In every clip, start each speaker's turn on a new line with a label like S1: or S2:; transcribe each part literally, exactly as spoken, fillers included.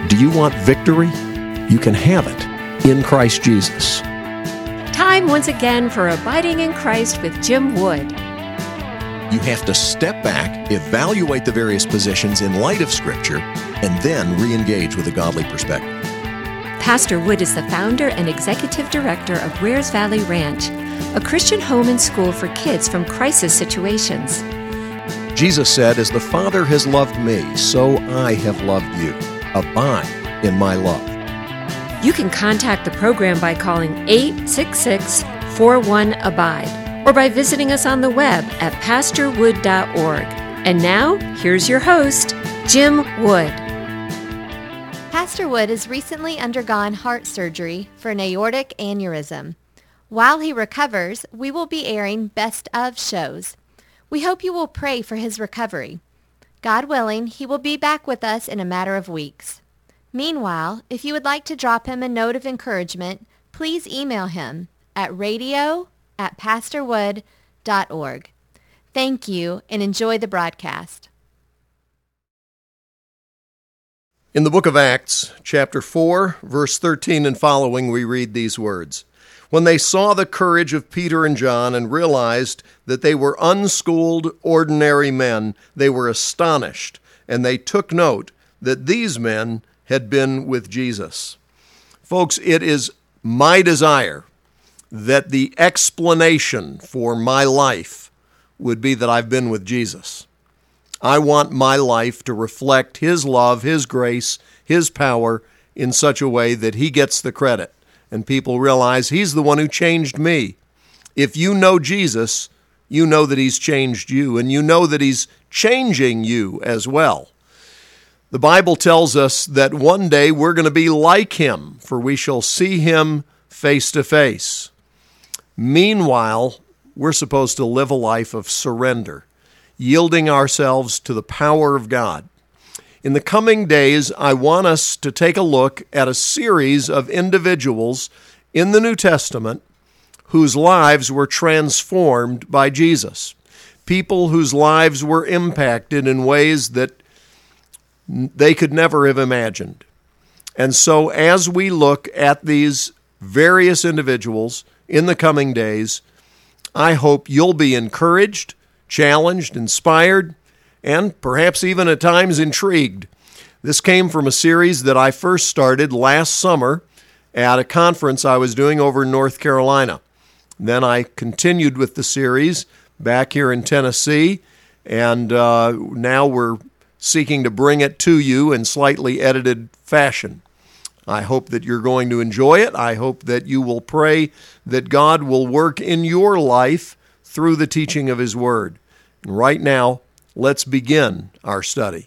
S1: Do you want victory? You can have it in Christ Jesus.
S2: Time once again for Abiding in Christ with Jim Wood.
S1: You have to step back, evaluate the various positions in light of Scripture, and then re-engage with a godly perspective.
S2: Pastor Wood is the founder and executive director of Wares Valley Ranch, a Christian home and school for kids from crisis situations.
S1: Jesus said, "As the Father has loved me, so I have loved you. Abide in my love."
S2: You can contact the program by calling eight six six, four one, ABIDE or by visiting us on the web at pastor wood dot org. And now, here's your host, Jim Wood.
S3: Pastor Wood has recently undergone heart surgery for an aortic aneurysm. While he recovers, we will be airing best of shows. We hope you will pray for his recovery. God willing, he will be back with us in a matter of weeks. Meanwhile, if you would like to drop him a note of encouragement, please email him at radio at pastor wood dot org. Thank you and enjoy the broadcast.
S1: In the book of Acts, chapter four, verse thirteen and following, we read these words. When they saw the courage of Peter and John and realized that they were unschooled, ordinary men, they were astonished, and they took note that these men had been with Jesus. Folks, it is my desire that the explanation for my life would be that I've been with Jesus. I want my life to reflect His love, His grace, His power in such a way that He gets the credit and people realize He's the one who changed me. If you know Jesus, you know that He's changed you, and you know that He's changing you as well. The Bible tells us that one day we're going to be like Him, for we shall see Him face to face. Meanwhile, we're supposed to live a life of surrender, yielding ourselves to the power of God. In the coming days, I want us to take a look at a series of individuals in the New Testament whose lives were transformed by Jesus. People whose lives were impacted in ways that they could never have imagined. And so as we look at these various individuals in the coming days, I hope you'll be encouraged, challenged, inspired, and perhaps even at times intrigued. This came from a series that I first started last summer at a conference I was doing over in North Carolina. Then I continued with the series back here in Tennessee, and uh, now we're seeking to bring it to you in slightly edited fashion. I hope that you're going to enjoy it. I hope that you will pray that God will work in your life through the teaching of His Word. And right now, let's begin our study.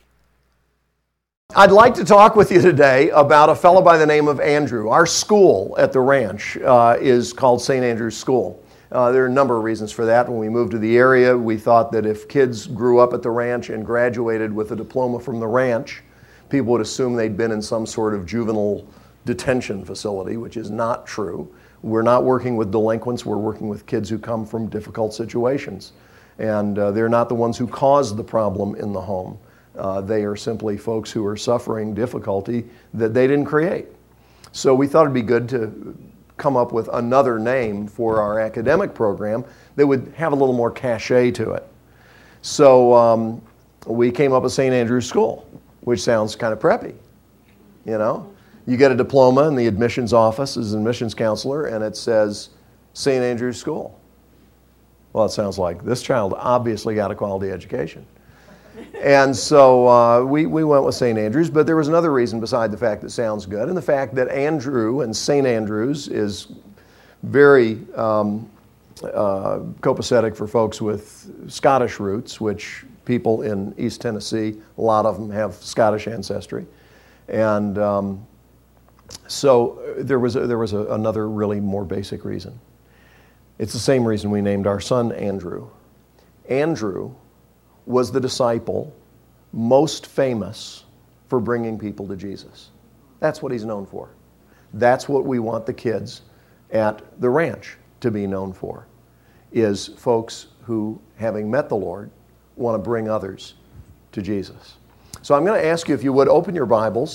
S1: I'd like to talk with you today about a fellow by the name of Andrew. Our school at the ranch uh, is called Saint Andrew's School. Uh, there are a number of reasons for that. When we moved to the area, we thought that if kids grew up at the ranch and graduated with a diploma from the ranch, people would assume they'd been in some sort of juvenile detention facility, which is not true. We're not working with delinquents. We're working with kids who come from difficult situations. And uh, they're not the ones who caused the problem in the home. Uh, they are simply folks who are suffering difficulty that they didn't create. So we thought it'd be good to come up with another name for our academic program that would have a little more cachet to it. So um, we came up with Saint Andrew's School, which sounds kind of preppy, you know? You get a diploma in the admissions office as an admissions counselor, and it says Saint Andrew's School. Well, it sounds like this child obviously got a quality education. And so uh, we, we went with Saint Andrews, but there was another reason beside the fact that it sounds good, and the fact that Andrew and Saint Andrews is very um, uh, copacetic for folks with Scottish roots, which people in East Tennessee, a lot of them have Scottish ancestry. And um, so there was, a, there was a, another really more basic reason. It's the same reason we named our son Andrew. Andrew was the disciple most famous for bringing people to Jesus. That's what he's known for. That's what we want the kids at the ranch to be known for, is folks who, having met the Lord, want to bring others to Jesus. So I'm going to ask you, if you would, open your Bibles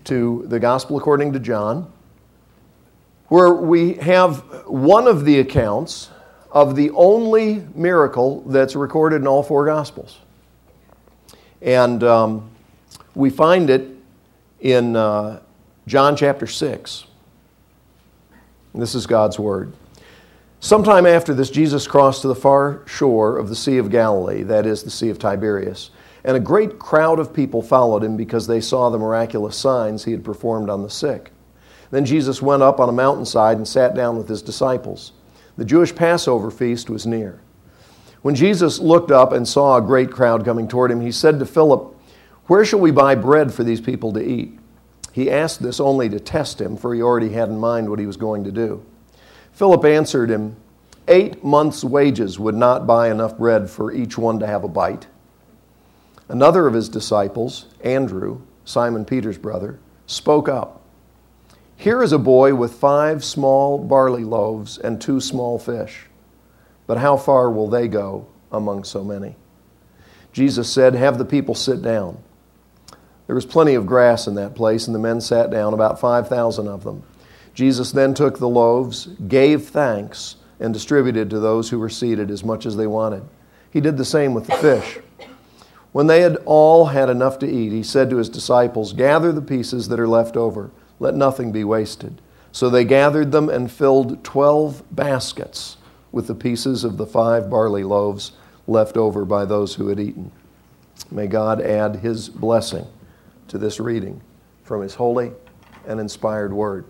S1: to the Gospel according to John, where we have one of the accounts of the only miracle that's recorded in all four Gospels. And um, we find it in uh, John chapter six. This is God's Word. Sometime after this, Jesus crossed to the far shore of the Sea of Galilee, that is, the Sea of Tiberias, and a great crowd of people followed him because they saw the miraculous signs he had performed on the sick. Then Jesus went up on a mountainside and sat down with his disciples. The Jewish Passover feast was near. When Jesus looked up and saw a great crowd coming toward him, he said to Philip, "Where shall we buy bread for these people to eat?" He asked this only to test him, for he already had in mind what he was going to do. Philip answered him, Eight months' wages would not buy enough bread for each one to have a bite." Another of his disciples, Andrew, Simon Peter's brother, spoke up. "Here is a boy with five small barley loaves and two small fish. But how far will they go among so many?" Jesus said, "Have the people sit down." There was plenty of grass in that place, and the men sat down, about five thousand of them. Jesus then took the loaves, gave thanks, and distributed to those who were seated as much as they wanted. He did the same with the fish. When they had all had enough to eat, he said to his disciples, "Gather the pieces that are left over. Let nothing be wasted." So they gathered them and filled twelve baskets with the pieces of the five barley loaves left over by those who had eaten. May God add his blessing to this reading from his holy and inspired word.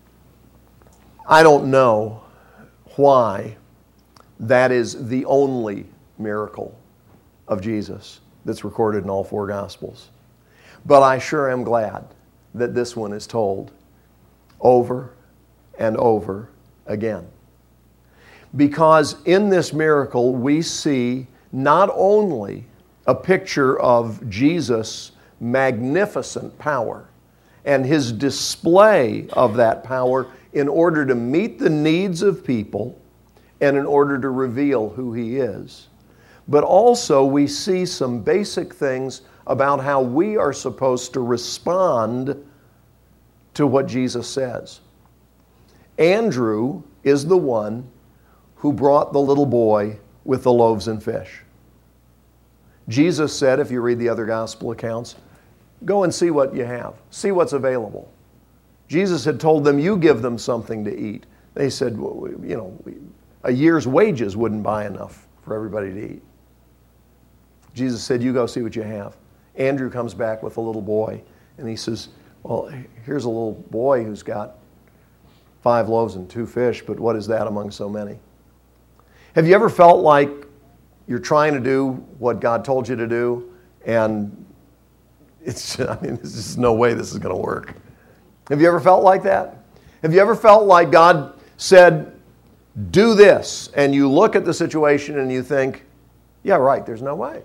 S1: I don't know why that is the only miracle of Jesus that's recorded in all four Gospels. But I sure am glad that this one is told over and over again. Because in this miracle we see not only a picture of Jesus' magnificent power and his display of that power in order to meet the needs of people and in order to reveal who he is, but also we see some basic things about how we are supposed to respond to what Jesus says. Andrew is the one who brought the little boy with the loaves and fish. Jesus said, if you read the other gospel accounts, go and see what you have. See what's available. Jesus had told them, you give them something to eat. They said, well, you know, a year's wages wouldn't buy enough for everybody to eat. Jesus said, you go see what you have. Andrew comes back with a little boy, and he says, well, here's a little boy who's got five loaves and two fish, but what is that among so many? Have you ever felt like you're trying to do what God told you to do, and it's, I mean, there's just no way this is going to work? Have you ever felt like that? Have you ever felt like God said, do this, and you look at the situation and you think, yeah, right, there's no way.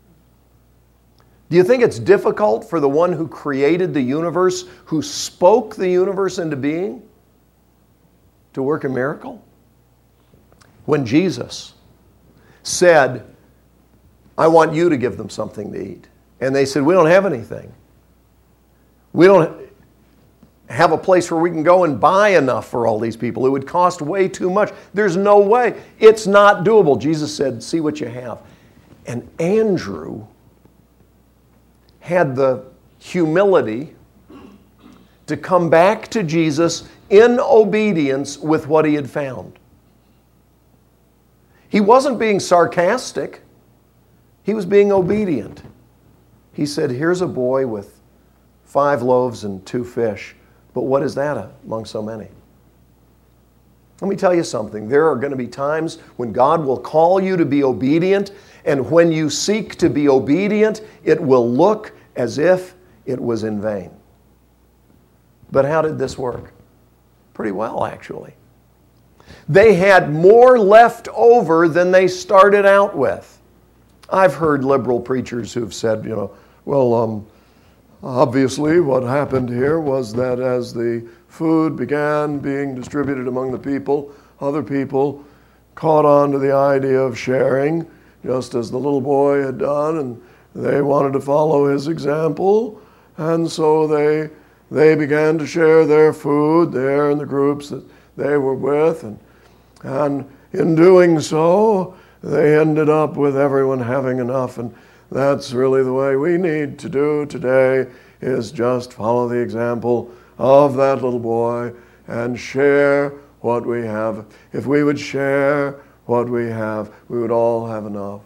S1: Do you think it's difficult for the one who created the universe, who spoke the universe into being, to work a miracle? When Jesus said, I want you to give them something to eat. And they said, we don't have anything. We don't have a place where we can go and buy enough for all these people. It would cost way too much. There's no way. It's not doable. Jesus said, see what you have. And Andrew had the humility to come back to Jesus in obedience with what he had found. He wasn't being sarcastic. He was being obedient. He said, here's a boy with five loaves and two fish. But what is that among so many? Let me tell you something. There are going to be times when God will call you to be obedient, and when you seek to be obedient, it will look as if it was in vain. But how did this work? Pretty well, actually. They had more left over than they started out with. I've heard liberal preachers who've said, you know, well, um, obviously what happened here was that as the food began being distributed among the people, other people caught on to the idea of sharing, just as the little boy had done, and they wanted to follow his example, and so they they began to share their food there in the groups that they were with. And, and in doing so, they ended up with everyone having enough. And that's really the way we need to do today, is just follow the example of that little boy and share what we have. If we would share what we have, we would all have enough.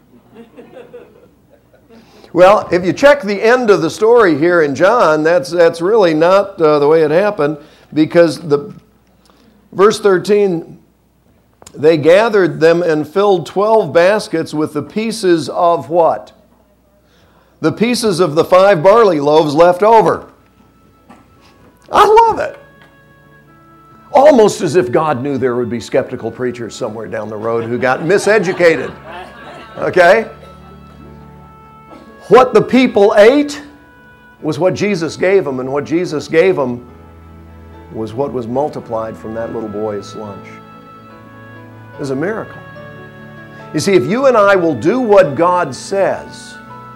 S1: Well, if you check the end of the story here in John, that's that's really not uh, the way it happened, because the verse thirteen, they gathered them and filled twelve baskets with the pieces of what? The pieces of the five barley loaves left over. I love it. Almost as if God knew there would be skeptical preachers somewhere down the road who got miseducated. Okay? What the people ate was what Jesus gave them, and what Jesus gave them was what was multiplied from that little boy's lunch. It was a miracle. You see, if you and I will do what God says,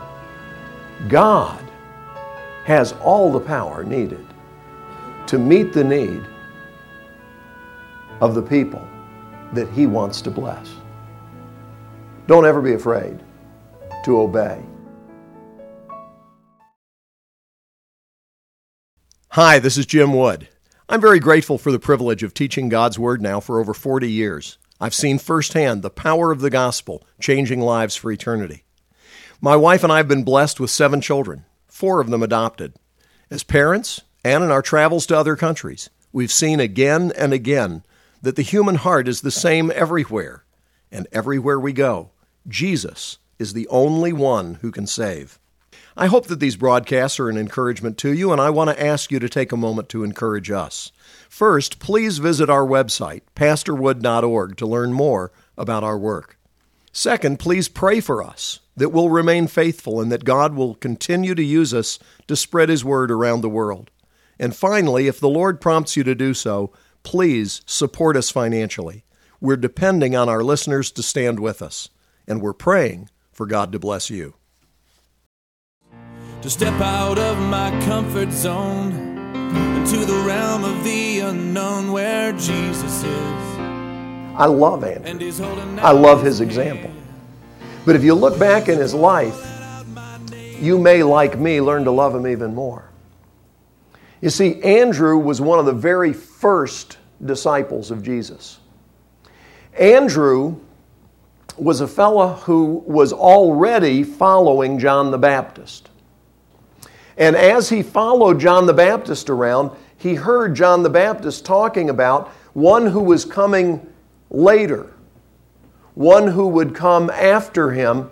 S1: God has all the power needed to meet the need of the people that He wants to bless. Don't ever be afraid to obey. Hi, this is Jim Wood. I'm very grateful for the privilege of teaching God's Word now for over forty years. I've seen firsthand the power of the gospel changing lives for eternity. My wife and I have been blessed with seven children, four of them adopted. As parents, and in our travels to other countries, we've seen again and again that the human heart is the same everywhere. And everywhere we go, Jesus is the only one who can save. I hope that these broadcasts are an encouragement to you, and I want to ask you to take a moment to encourage us. First, please visit our website, pastor wood dot org, to learn more about our work. Second, please pray for us that we'll remain faithful and that God will continue to use us to spread His word around the world. And finally, if the Lord prompts you to do so, please support us financially. We're depending on our listeners to stand with us, and we're praying for God to bless you.
S4: To step out of my comfort zone into the realm of the unknown where Jesus is.
S1: I love Andrew. I love his example. But if you look back in his life, you may, like me, learn to love him even more. You see, Andrew was one of the very first disciples of Jesus. Andrew was a fellow who was already following John the Baptist. And as he followed John the Baptist around, he heard John the Baptist talking about one who was coming later, one who would come after him,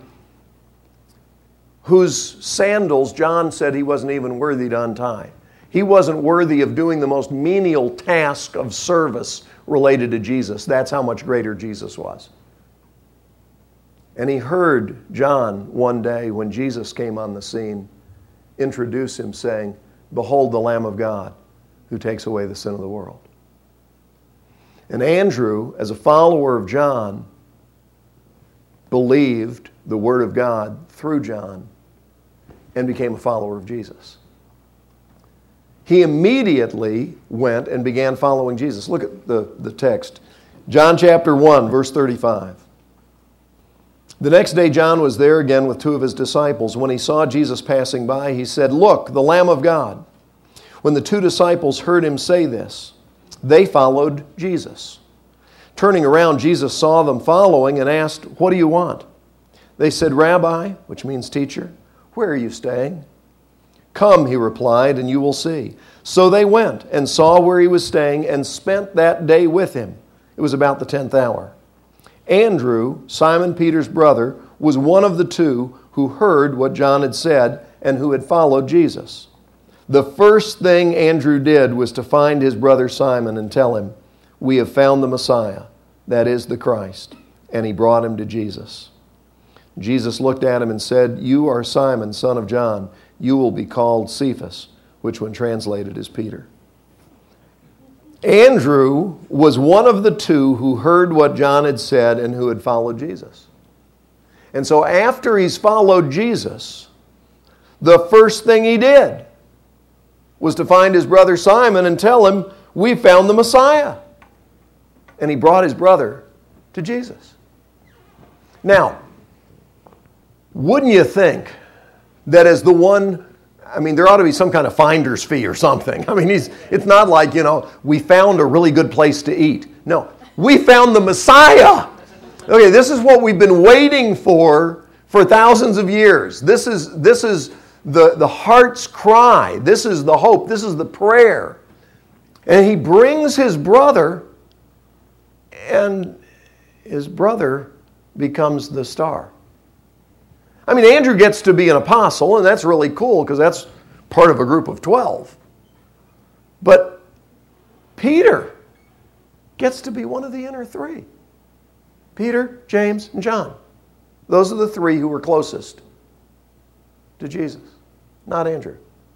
S1: whose sandals John said he wasn't even worthy to untie. He wasn't worthy of doing the most menial task of service related to Jesus. That's how much greater Jesus was. And he heard John one day when Jesus came on the scene introduce him saying, "Behold the Lamb of God who takes away the sin of the world." And Andrew, as a follower of John, believed the Word of God through John and became a follower of Jesus. He immediately went and began following Jesus. Look at the, the text. John chapter one, verse thirty-five. The next day John was there again with two of his disciples. When he saw Jesus passing by, he said, "Look, the Lamb of God." When the two disciples heard him say this, they followed Jesus. Turning around, Jesus saw them following and asked, "What do you want?" They said, "Rabbi," which means teacher, "where are you staying?" "Come," he replied, "and you will see." So they went and saw where he was staying and spent that day with him. It was about the tenth hour. Andrew, Simon Peter's brother, was one of the two who heard what John had said and who had followed Jesus. The first thing Andrew did was to find his brother Simon and tell him, "We have found the Messiah," that is the Christ, and he brought him to Jesus. Jesus looked at him and said, "You are Simon, son of John. You will be called Cephas," which when translated is Peter. Andrew was one of the two who heard what John had said and who had followed Jesus. And so after he's followed Jesus, the first thing he did was to find his brother Simon and tell him, we found the Messiah. And he brought his brother to Jesus. Now, wouldn't you think that as the one, I mean, there ought to be some kind of finder's fee or something. I mean, he's, it's not like, you know, we found a really good place to eat. No, we found the Messiah. Okay, this is what we've been waiting for for thousands of years. This is, this is the, the heart's cry. This is the hope. This is the prayer. And he brings his brother, and his brother becomes the star. I mean, Andrew gets to be an apostle, and that's really cool because that's part of a group of twelve. But Peter gets to be one of the inner three. Peter, James, and John. Those are the three who were closest to Jesus, not Andrew.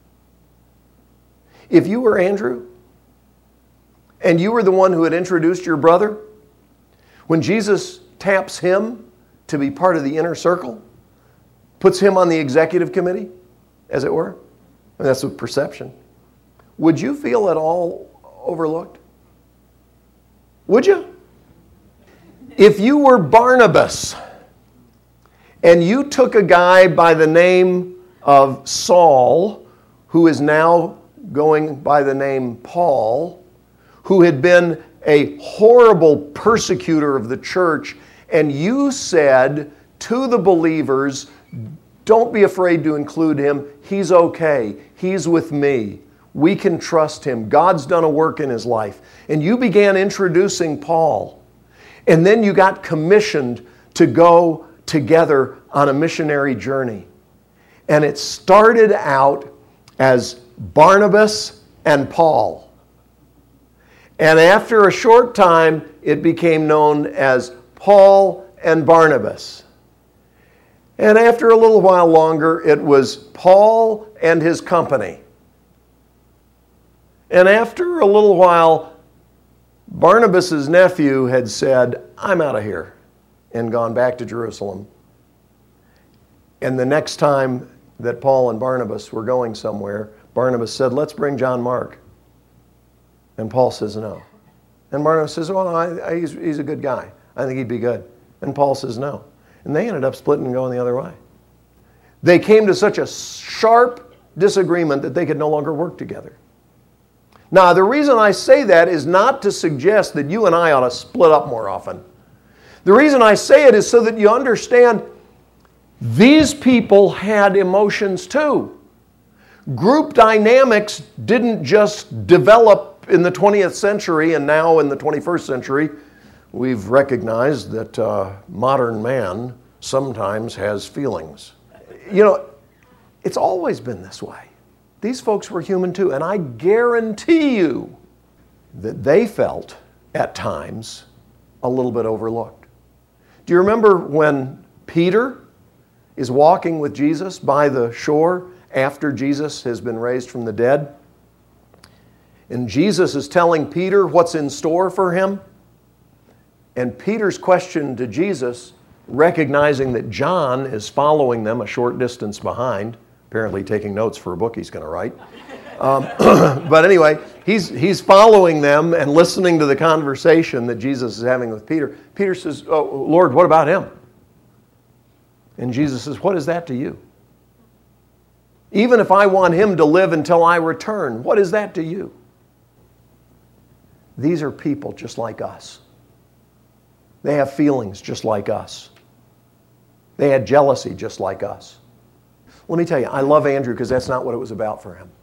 S1: If you were Andrew, and you were the one who had introduced your brother, when Jesus taps him to be part of the inner circle, puts him on the executive committee, as it were, and that's a perception, would you feel at all overlooked? Would you? If you were Barnabas, and you took a guy by the name of Saul, who is now going by the name Paul, who had been a horrible persecutor of the church, and you said to the believers, don't be afraid to include him. He's okay. He's with me. We can trust him. God's done a work in his life. And you began introducing Paul. And then you got commissioned to go together on a missionary journey. And it started out as Barnabas and Paul. And after a short time, it became known as Paul and Barnabas. And after a little while longer, it was Paul and his company. And after a little while, Barnabas' nephew had said, I'm out of here, and gone back to Jerusalem. And the next time that Paul and Barnabas were going somewhere, Barnabas said, let's bring John Mark. And Paul says no. And Barnabas says, well, I, I, he's, he's a good guy. I think he'd be good. And Paul says no. And they ended up splitting and going the other way. They came to such a sharp disagreement that they could no longer work together. Now, the reason I say that is not to suggest that you and I ought to split up more often. The reason I say it is so that you understand these people had emotions too. Group dynamics didn't just develop in the twentieth century and now in the twenty-first century. We've recognized that uh, modern man sometimes has feelings. You know, it's always been this way. These folks were human too, and I guarantee you that they felt at times a little bit overlooked. Do you remember when Peter is walking with Jesus by the shore after Jesus has been raised from the dead? And Jesus is telling Peter what's in store for him. And Peter's question to Jesus, recognizing that John is following them a short distance behind, apparently taking notes for a book he's going to write. Um, but anyway, he's, he's following them and listening to the conversation that Jesus is having with Peter. Peter says, oh, Lord, what about him? And Jesus says, what is that to you? Even if I want him to live until I return, what is that to you? These are people just like us. They have feelings just like us. They had jealousy just like us. Let me tell you, I love Andrew because that's not what it was about for him.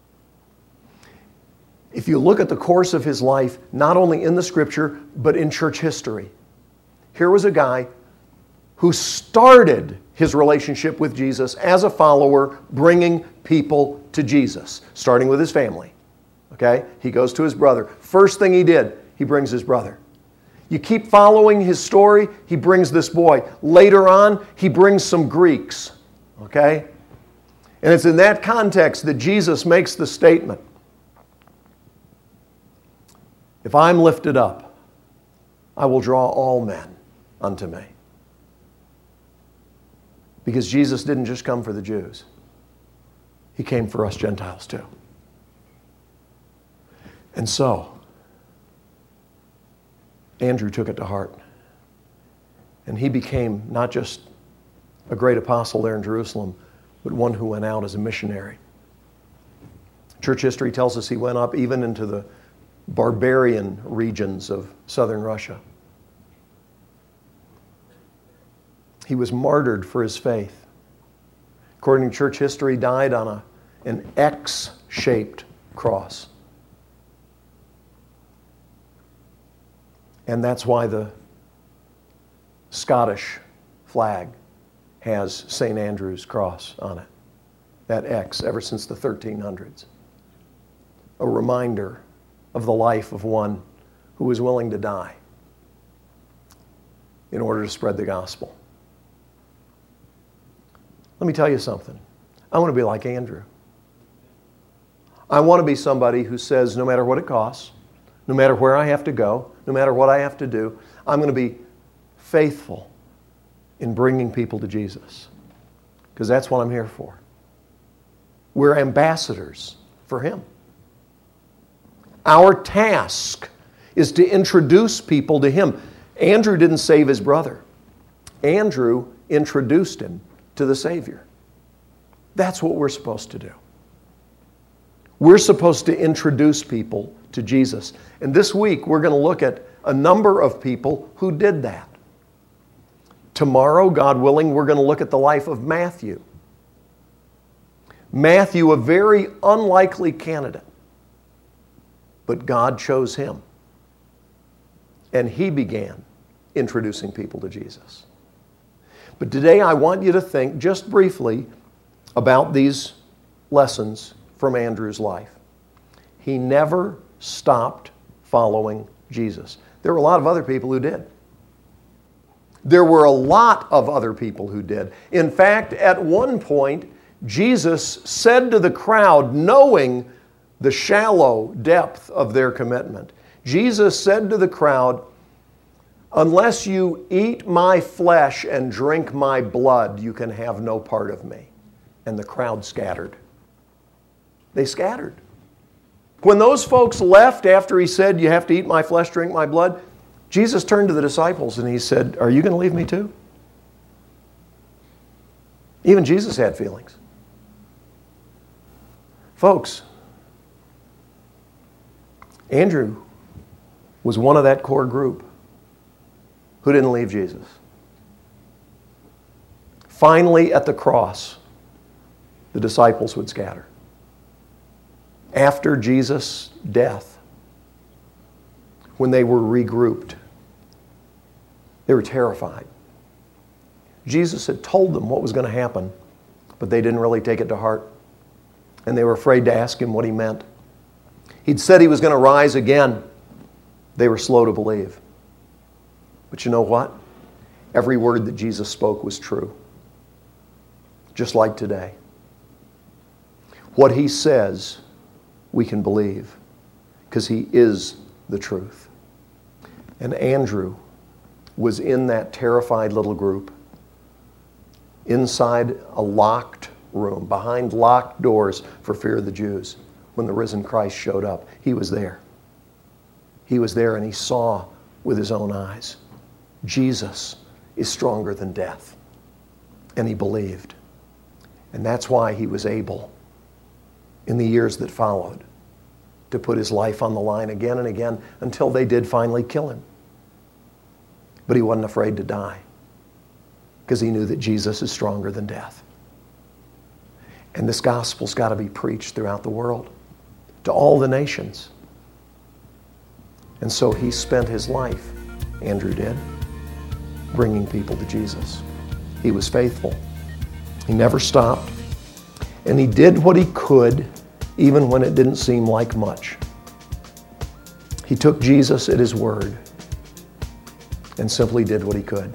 S1: If you look at the course of his life, not only in the Scripture, but in church history, here was a guy who started his relationship with Jesus as a follower, bringing people to Jesus, starting with his family. Okay? He goes to his brother. First thing he did, he brings his brother. You keep following his story, he brings this boy. Later on, he brings some Greeks. Okay? And it's in that context that Jesus makes the statement, if I'm lifted up, I will draw all men unto me. Because Jesus didn't just come for the Jews. He came for us Gentiles too. And so, Andrew took it to heart. And he became not just a great apostle there in Jerusalem, but one who went out as a missionary. Church history tells us he went up even into the barbarian regions of southern Russia. He was martyred for his faith. According to church history, he died on a, an X-shaped cross. And that's why the Scottish flag has Saint Andrew's cross on it. That X, ever since the thirteen hundreds. A reminder of the life of one who was willing to die in order to spread the gospel. Let me tell you something. I want to be like Andrew. I want to be somebody who says, no matter what it costs, no matter where I have to go, no matter what I have to do, I'm going to be faithful in bringing people to Jesus. Because that's what I'm here for. We're ambassadors for Him. Our task is to introduce people to Him. Andrew didn't save his brother. Andrew introduced him to the Savior. That's what we're supposed to do. We're supposed to introduce people to Jesus. And this week we're going to look at a number of people who did that. Tomorrow, God willing, we're going to look at the life of Matthew. Matthew, a very unlikely candidate, but God chose him. And he began introducing people to Jesus. But today I want you to think just briefly about these lessons from Andrew's life. He never stopped following Jesus. There were a lot of other people who did. There were a lot of other people who did. In fact, at one point, Jesus said to the crowd, knowing the shallow depth of their commitment, Jesus said to the crowd, unless you eat my flesh and drink my blood, you can have no part of me. And the crowd scattered. They scattered. When those folks left after he said, you have to eat my flesh, drink my blood, Jesus turned to the disciples and he said, are you going to leave me too? Even Jesus had feelings. Folks, Andrew was one of that core group who didn't leave Jesus. Finally, at the cross, the disciples would scatter. After Jesus' death, when they were regrouped, they were terrified. Jesus had told them what was going to happen, but they didn't really take it to heart. And they were afraid to ask him what he meant. He'd said he was going to rise again. They were slow to believe. But you know what? Every word that Jesus spoke was true. Just like today. What he says, we can believe, because he is the truth. And Andrew was in that terrified little group, inside a locked room, behind locked doors for fear of the Jews. When the risen Christ showed up, he was there. He was there and he saw with his own eyes. Jesus is stronger than death. And he believed. And that's why he was able, in the years that followed, to put his life on the line again and again until they did finally kill him. But he wasn't afraid to die because he knew that Jesus is stronger than death. And this gospel's got to be preached throughout the world, to all the nations. And so he spent his life, Andrew did, bringing people to Jesus. He was faithful. He never stopped. And he did what he could, even when it didn't seem like much. He took Jesus at his word and simply did what he could.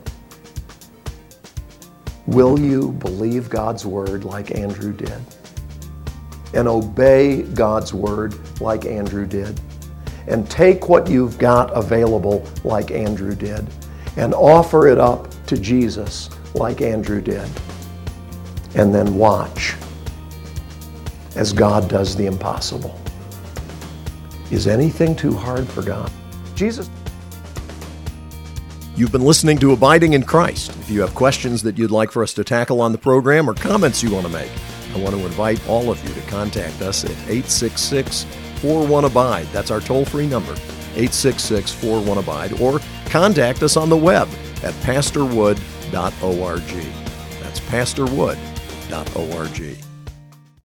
S1: Will you believe God's word like Andrew did? And obey God's word like Andrew did? And take what you've got available like Andrew did? And offer it up to Jesus like Andrew did? And then watch as God does the impossible. Is anything too hard for God? Jesus. You've been listening to Abiding in Christ. If you have questions that you'd like for us to tackle on the program or comments you want to make, I want to invite all of you to contact us at eight six six, four one, ABIDE. That's our toll-free number, eight six six, four one, ABIDE, or contact us on the web at pastor wood dot org. That's pastor wood dot org.